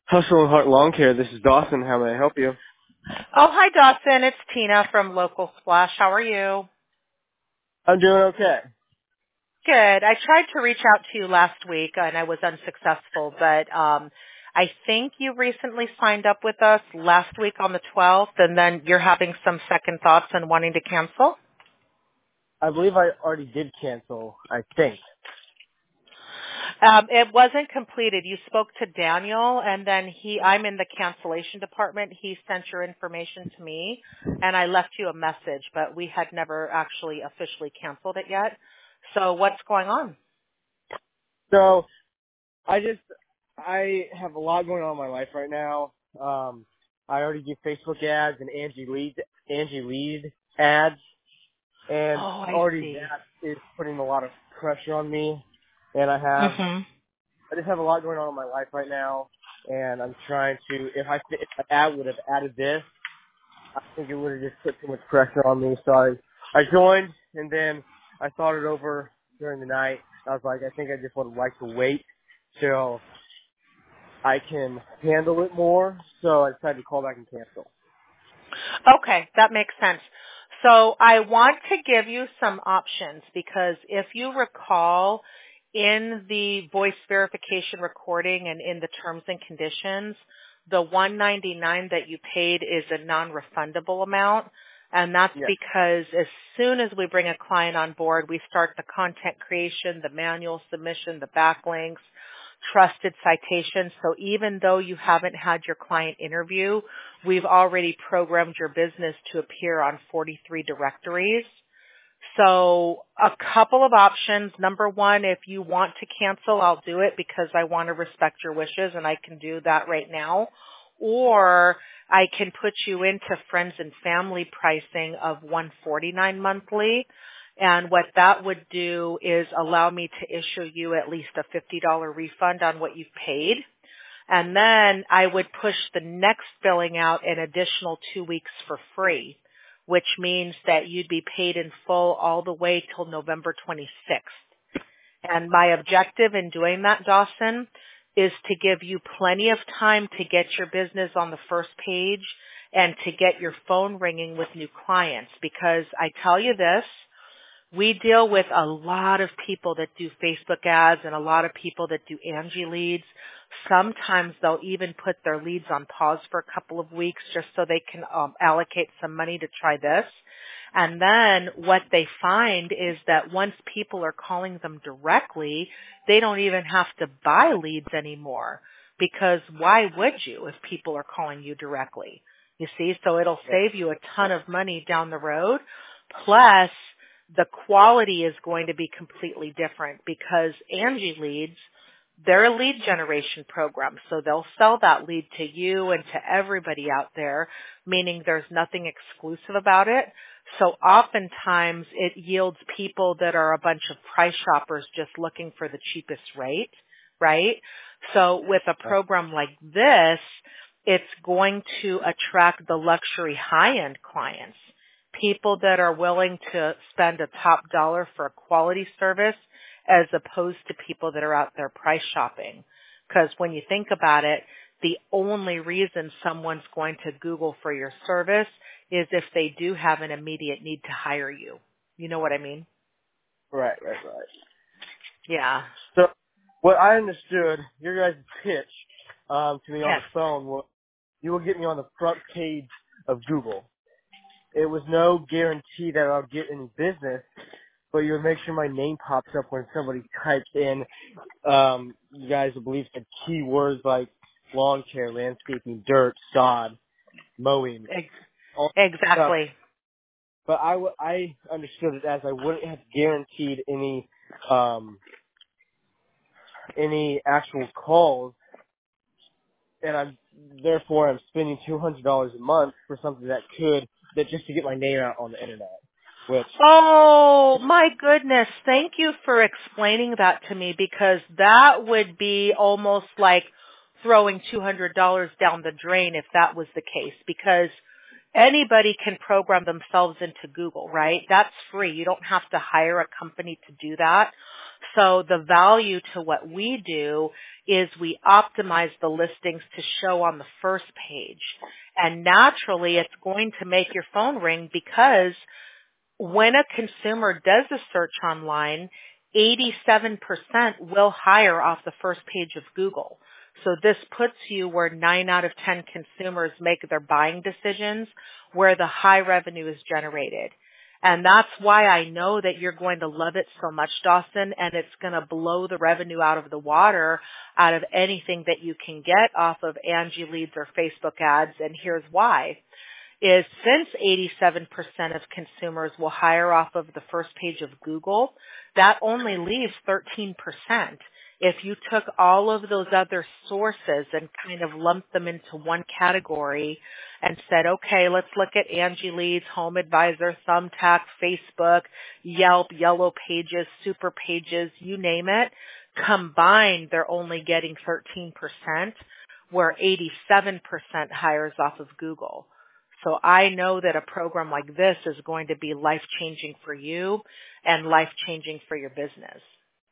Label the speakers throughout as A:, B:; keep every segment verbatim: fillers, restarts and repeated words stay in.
A: Hustle and Heart Lawn Care. This is Dawson. How may I help you?
B: Oh, hi, Dawson. It's Tina from Local Splash. How are you?
A: I'm doing okay.
B: Good. I tried to reach out to you last week, and I was unsuccessful, but um, I think you recently signed up with us last week on the twelfth, and then you're having some second thoughts and wanting to cancel?
A: I believe I already did cancel, I think.
B: Um, it wasn't completed. You spoke to Daniel, and then he, I'm in the cancellation department. He sent your information to me, and I left you a message, but we had never actually officially canceled it yet. So what's going on?
A: So, I just, I have a lot going on in my life right now. Um, I already do Facebook ads and Angie Lead, Angie Lead ads, and
B: Oh, I
A: already
B: see.
A: that is putting a lot of pressure on me. And I have,
B: Mhm.
A: I just have a lot going on in my life right now, and I'm trying to, if I, if an ad would have added this, I think it would have just put too much pressure on me. So I, I joined, and then I thought it over during the night. I was like, I think I just would like to wait till I can handle it more. So I decided to call back and cancel.
B: Okay, that makes sense. So I want to give you some options because if you recall in the voice verification recording and in the terms and conditions, the one ninety-nine that you paid is a non-refundable amount. And that's
A: Yeah.
B: because as soon as we bring a client on board, we start the content creation, the manual submission, the backlinks, trusted citations. So even though you haven't had your client interview, we've already programmed your business to appear on forty-three directories. So a couple of options. Number one, if you want to cancel, I'll do it because I want to respect your wishes and I can do that right now. Or I can put you into friends and family pricing of one forty-nine monthly. And what that would do is allow me to issue you at least a fifty dollars refund on what you've paid. And then I would push the next billing out an additional two weeks for free, which means that you'd be paid in full all the way till November twenty-sixth. And my objective in doing that, Dawson, is to give you plenty of time to get your business on the first page and to get your phone ringing with new clients. Because I tell you this, we deal with a lot of people that do Facebook ads and a lot of people that do Angie leads. Sometimes they'll even put their leads on pause for a couple of weeks just so they can um, allocate some money to try this. And then what they find is that once people are calling them directly, they don't even have to buy leads anymore because why would you if people are calling you directly? You see, so it'll save you a ton of money down the road. Plus, the quality is going to be completely different because Angie Leads, they're a lead generation program. So they'll sell that lead to you and to everybody out there, meaning there's nothing exclusive about it. So oftentimes it yields people that are a bunch of price shoppers just looking for the cheapest rate, right? So with a program like this, it's going to attract the luxury high-end clients. People that are willing to spend a top dollar for a quality service as opposed to people that are out there price shopping. Because when you think about it, the only reason someone's going to Google for your service is if they do have an immediate need to hire you. You know what I mean?
A: Right, right, right.
B: Yeah.
A: So, what I understood, your guys' pitch um, to me on
B: Yes.
A: the phone was you will get me on the front page of Google. It was no guarantee that I'll get any business, but you would make sure my name pops up when somebody types in, um, you guys I believe said keywords like lawn care, landscaping, dirt, sod, mowing,
B: Ex-
A: all that stuff.
B: Exactly.
A: But I, w- I understood it as I wouldn't have guaranteed any, um, any actual calls, and I'm, therefore I'm spending two hundred dollars a month for something that could, that just to get my name out on the internet, which,
B: Oh my goodness. Thank you for explaining that to me because that would be almost like throwing two hundred dollars down the drain if that was the case because anybody can program themselves into Google, right? That's free. You don't have to hire a company to do that. So the value to what we do is we optimize the listings to show on the first page. And naturally, it's going to make your phone ring because when a consumer does a search online, eighty-seven percent will hire off the first page of Google. So this puts you where nine out of ten consumers make their buying decisions, where the high revenue is generated. And that's why I know that you're going to love it so much, Dawson, and it's going to blow the revenue out of the water out of anything that you can get off of Angie Leads or Facebook ads. And here's why. Is since eighty-seven percent of consumers will hire off of the first page of Google, that only leaves thirteen percent. If you took all of those other sources and kind of lumped them into one category and said, okay, let's look at Angie Leads, Home Advisor, Thumbtack, Facebook, Yelp, Yellow Pages, Super Pages, you name it, combined, they're only getting thirteen percent, where eighty-seven percent hires off of Google. So I know that a program like this is going to be life-changing for you and life-changing for your business.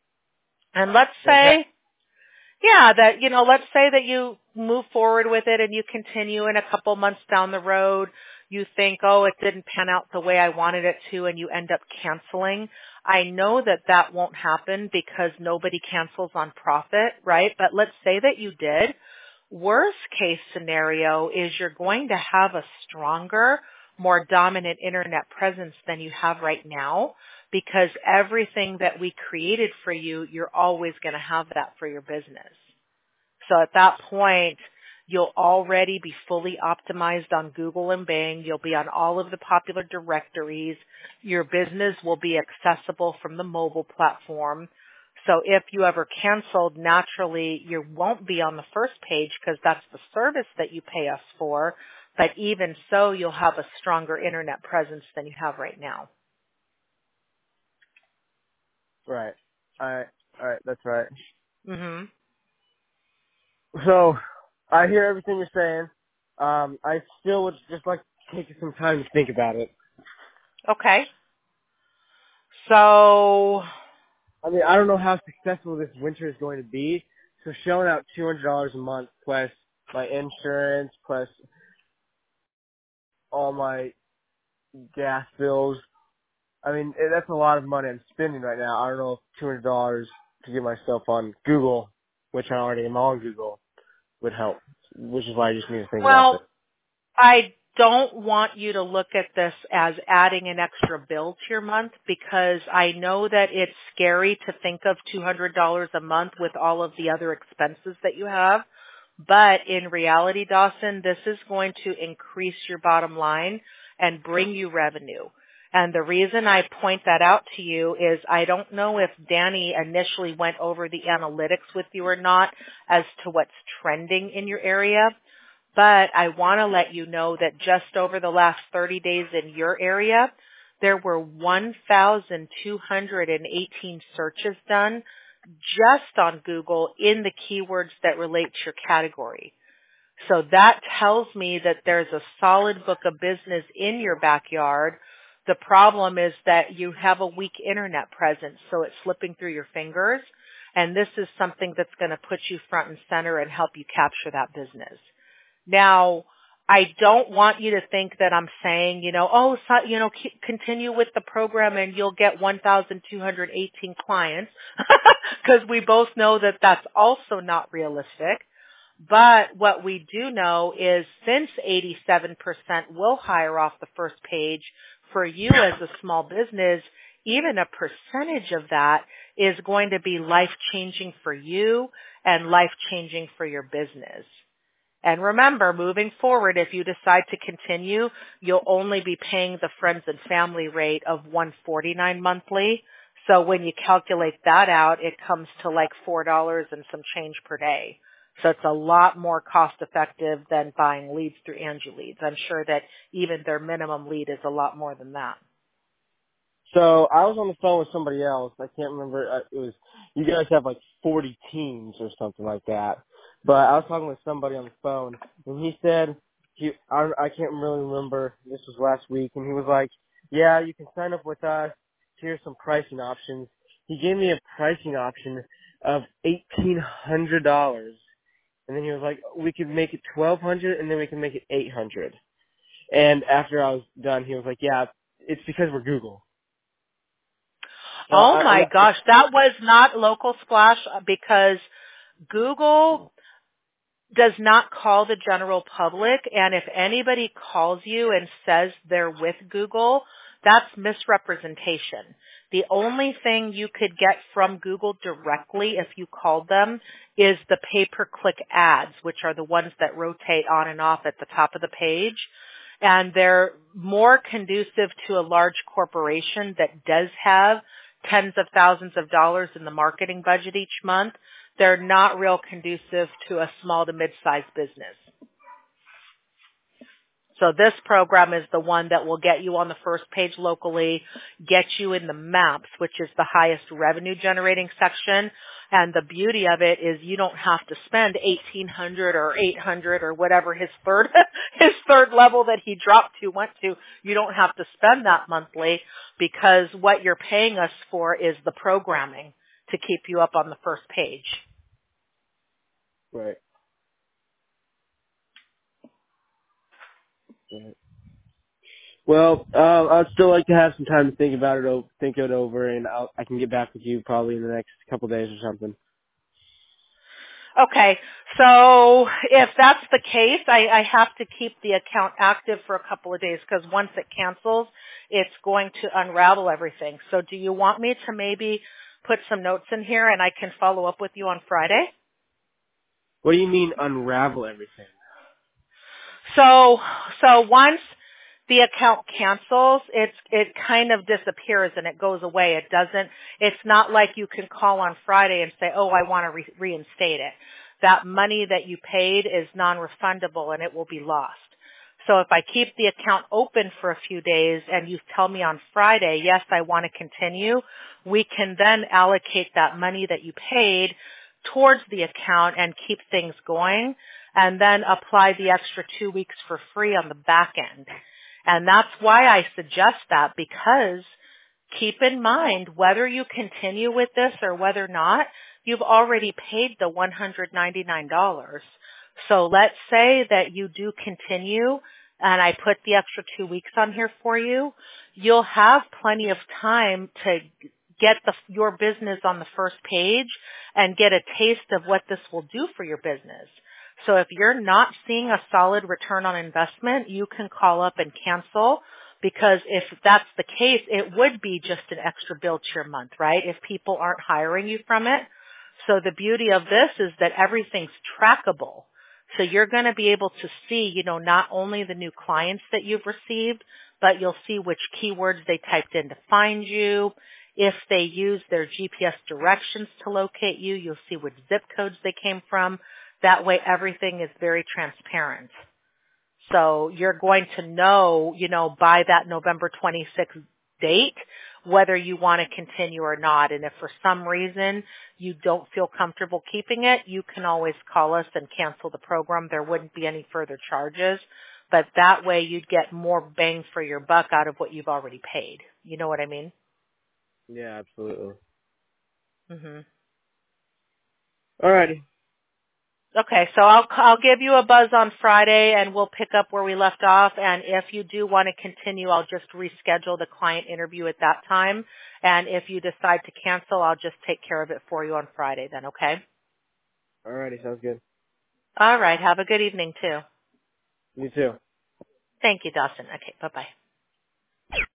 B: And let's say, yeah, that, you know, let's say that you move forward with it and you continue in a couple months down the road. You think, oh, it didn't pan out the way I wanted it to, and you end up canceling. I know that that won't happen because nobody cancels on profit, right? But let's say that you did. Worst case scenario is you're going to have a stronger, more dominant internet presence than you have right now, because everything that we created for you, you're always going to have that for your business. So at that point, you'll already be fully optimized on Google and Bing. You'll be on all of the popular directories. Your business will be accessible from the mobile platform. So if you ever canceled, naturally you won't be on the first page because that's the service that you pay us for. But even so, you'll have a stronger internet presence than you have right now.
A: Right. All right. All right. That's right.
B: Mhm.
A: So I hear everything you're saying. Um, I still would just like to take some time to think about it.
B: Okay. So
A: I mean, I don't know how successful this winter is going to be. So shelling out two hundred dollars a month plus my insurance plus all my gas bills. I mean, that's a lot of money I'm spending right now. I don't know if two hundred dollars to get myself on Google, which I already am on Google, would help, which is why I just need to think about this.
B: Well, I don't want you to look at this as adding an extra bill to your month, because I know that it's scary to think of two hundred dollars a month with all of the other expenses that you have. But in reality, Dawson, this is going to increase your bottom line and bring you revenue. And the reason I point that out to you is I don't know if Danny initially went over the analytics with you or not as to what's trending in your area. But I want to let you know that just over the last thirty days in your area, there were one thousand two hundred eighteen searches done just on Google in the keywords that relate to your category. So that tells me that there's a solid book of business in your backyard. The problem is that you have a weak internet presence, so it's slipping through your fingers. And this is something that's going to put you front and center and help you capture that business. Now, I don't want you to think that I'm saying, you know, oh, so, you know, keep, continue with the program and you'll get one thousand two hundred eighteen clients, because we both know that that's also not realistic. But what we do know is since eighty-seven percent will hire off the first page, for you as a small business, even a percentage of that is going to be life-changing for you and life-changing for your business. And remember, moving forward, if you decide to continue, you'll only be paying the friends and family rate of one hundred forty-nine dollars monthly. So when you calculate that out, it comes to like four dollars and some change per day. So it's a lot more cost effective than buying leads through Angie Leads. I'm sure that even their minimum lead is a lot more than that.
A: So I was on the phone with somebody else. I can't remember. uh, It was, you guys have like forty teams or something like that. But I was talking with somebody on the phone, and he said, he, I, I can't really remember, this was last week, and he was like, yeah, you can sign up with us. Here's some pricing options. he gave me a pricing option of eighteen hundred dollars, and then he was like, we could make it twelve hundred, and then we can make it eight hundred. And after I was done, he was like, yeah, it's because we're Google. So
B: Oh
A: I,
B: my
A: I,
B: gosh, that was not Local Splash because Google does not call the general public, and if anybody calls you and says they're with Google, that's misrepresentation. The only thing you could get from Google directly if you called them is the pay-per-click ads, which are the ones that rotate on and off at the top of the page. And they're more conducive to a large corporation that does have tens of thousands of dollars in the marketing budget each month. They're not real conducive to a small to mid-sized business. So this program is the one that will get you on the first page locally, get you in the maps, which is the highest revenue generating section. And the beauty of it is you don't have to spend eighteen hundred or eight hundred or whatever his third, his third level that he dropped to went to. You don't have to spend that monthly because what you're paying us for is the programming to keep you up on the first page.
A: right. right. Well, uh, I'd still like to have some time to think about it, o- think it over, and I'll, I can get back with you probably in the next couple of days or something.
B: Okay, so if that's the case, I, I have to keep the account active for a couple of days because once it cancels, it's going to unravel everything. So do you want me to maybe put some notes in here and I can follow up with you on Friday?
A: What do you mean unravel everything?
B: So, so once the account cancels, it's, it kind of disappears and it goes away. It doesn't, it's not like you can call on Friday and say, oh, I want to re- reinstate it. That money that you paid is non-refundable and it will be lost. So if I keep the account open for a few days and you tell me on Friday, yes, I want to continue, we can then allocate that money that you paid towards the account and keep things going and then apply the extra two weeks for free on the back end. And that's why I suggest that because keep in mind whether you continue with this or whether not, you've already paid the one hundred ninety-nine dollars. So let's say that you do continue and I put the extra two weeks on here for you. You'll have plenty of time to get the, your business on the first page and get a taste of what this will do for your business. So if you're not seeing a solid return on investment, you can call up and cancel because if that's the case, it would be just an extra bill to your month, right? If people aren't hiring you from it. So the beauty of this is that everything's trackable. So you're going to be able to see, you know, not only the new clients that you've received, but you'll see which keywords they typed in to find you. If they use their G P S directions to locate you, you'll see which zip codes they came from. That way everything is very transparent. So you're going to know, you know, by that November twenty-sixth date, whether you want to continue or not. And if for some reason you don't feel comfortable keeping it, you can always call us and cancel the program. There wouldn't be any further charges. But that way you'd get more bang for your buck out of what you've already paid. You know what I mean?
A: Yeah, absolutely.
B: Mhm.
A: Alrighty.
B: Okay, so I'll I'll give you a buzz on Friday and we'll pick up where we left off. And if you do want to continue, I'll just reschedule the client interview at that time. And if you decide to cancel, I'll just take care of it for you on Friday then, okay?
A: Alrighty, sounds good.
B: All right, have a good evening too.
A: You too.
B: Thank you, Dawson. Okay, bye-bye.